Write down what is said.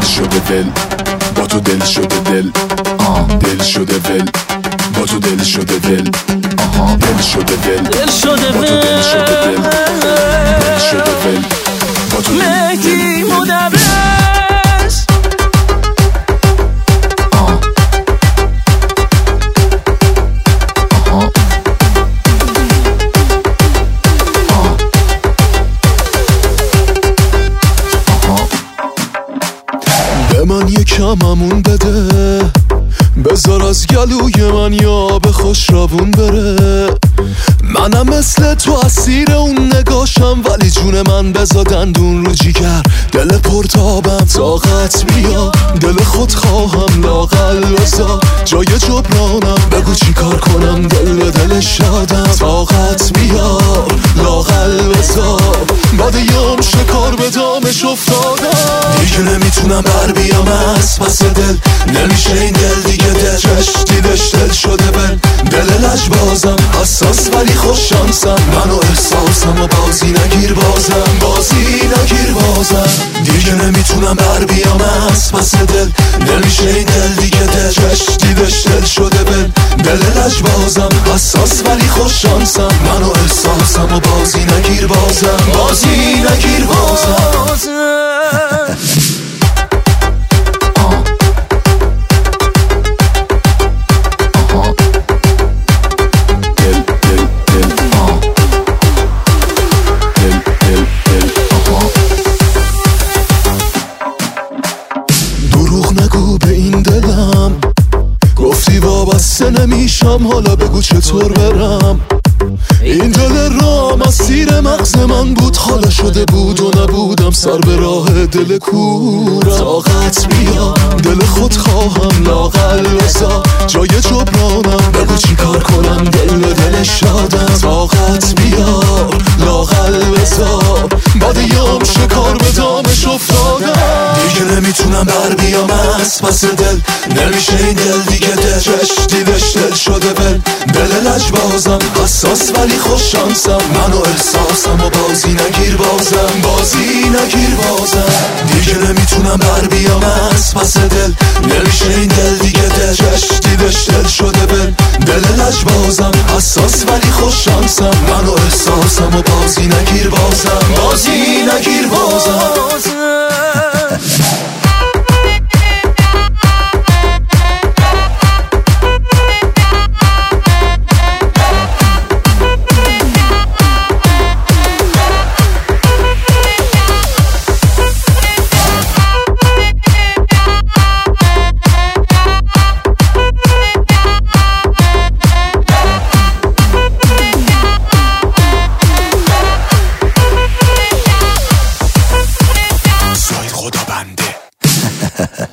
شده ول، با تو دل شده دل، دل شده ول، با تو دل شده ول، دل شده ول، دل شده با تو دل شده دل، دل شده ول، با تو مهدی مدرس. به من یکممون بده، بذار از گلوی من یا به خوش روون بره. منم مثل تو اسیر اون نگاشم، ولی جون من بذار دندون رو جیگر. دل پرتابم طاقت بیا، دل خود خواهم لاغل بذار. جای جبرانم بگو چی کار کنم، دل به دل شادم. طاقت بیا لاغل بذار، بعد یام شکار به دامش افتادم. دیگه نمیتونم بر بیام از پس دل، نمیشه این دل دیگه دل دیدش دل شده بل. دل لجبازم حساس ولی خوش شانسم، منو احساسم و بازی نگیر بازم، بازی نگیر بازم. دیگه نمیتونم بر بیام از پس دل، نمیشه این دل دیگه دل دیدش دل شده بل. دل لجبازم حساس ولی خوش شانسم، منو احساسم و بازی نگیر بازم، بازی نگیر بازم. نگو به این دلم، گفتی وابسته نمیشم، حالا بگو چطور برم. این دل رام از سیر مغز من بود، حالا شده بود و نبودم، سر به راه دل کورم. طاقت بیا دل خود خواهم لاغل بذار، جای جبرانم بگو چی کار کنم، دل به دل شادم. طاقت بیا لاغل بذار، بعد یام شکار به دامش افتادم. دیگه نمیتونم بر بیام از پس دل، نمیشه این دل دیگه دل دیدش دل شده بل. دل لجبازم حساس ولی خوش شانسم، منو احساسم و بازی نگیر بازم، بازی نگیر بازم. دیگه نمیتونم بر بیام از پس دل، نمیشه این دل دیگه دل دیدش دل شده بل. دل لجبازم حساس ولی خوش شانسم، منو احساسم و بازی نگیر بازم، بازی نگیر بازم. خدا بنده